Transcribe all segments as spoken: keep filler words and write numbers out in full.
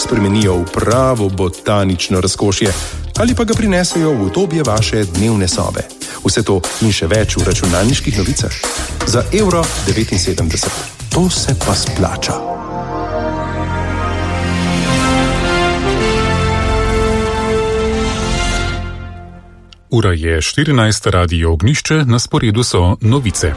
spremenijo v pravo botanično razkošje ali pa ga prinesejo v udobje vaše dnevne sobe. Vse to in še več v računalniških novicah. Za evro devetinsedemdeset. To se pa splača. Ura je štirinajst, Radio Ognjišče, na sporedu so novice.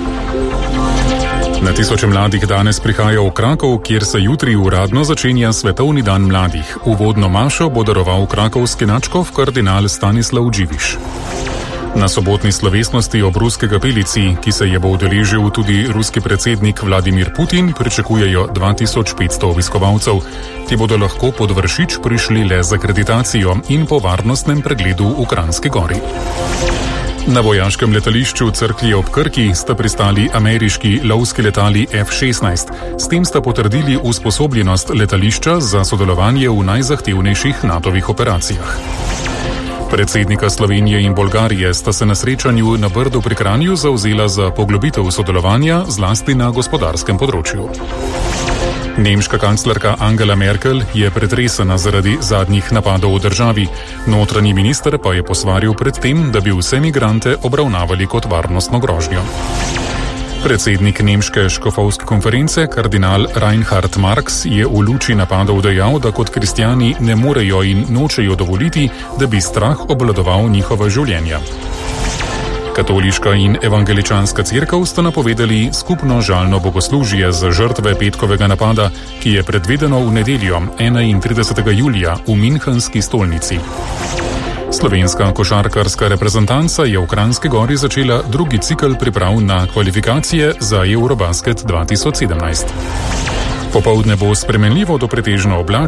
Na tisoče mladih danes prihaja v Krakov, kjer se jutri uradno začenja Svetovni dan mladih. Uvodno mašo bo daroval krakovski nadškof kardinal Stanislav Dživiš. Na sobotni slovesnosti ob ruski kapelici, ki se je bo udeležil tudi ruski predsednik Vladimir Putin, pričakujejo dva tisoč petsto obiskovalcev. Ti bodo lahko pod Vršič prišli le z akreditacijo in po varnostnem pregledu v Kranjski Gori. Na vojaškem letališču Cerklje ob Krki sta pristali ameriški lovski letali F šestnajst. S tem sta potrdili usposobljenost letališča za sodelovanje v najzahtevnejših natovih operacijah. Predsednika Slovenije in Bolgarije sta se na srečanju na Brdu pri Kranju zavzela za poglobitev sodelovanja zlasti na gospodarskem področju. Nemška kanclerka Angela Merkel je pretresena zaradi zadnjih napadov v državi. Notranji minister pa je posvaril pred tem, da bi vse migrante obravnavali kot varnostno grožnjo. Predsednik nemške škofovske konference, kardinal Reinhard Marx, je v luči napadov dejal, da kot kristjani ne morejo in nočejo dovoliti, da bi strah obvladoval njihova življenja. Katoliška in evangeličanska cerkev sta napovedali skupno žalno bogoslužje za žrtve petkovega napada, ki je predvideno v nedeljo, enaintridesetega julija, v Münchenski stolnici. Slovenska košarkarska reprezentanca je v Kranjski Gori začela drugi cikel priprav na kvalifikacije za Eurobasket dva tisoč sedemnajst. Popoldne bo spremenljivo do pretežno oblačno.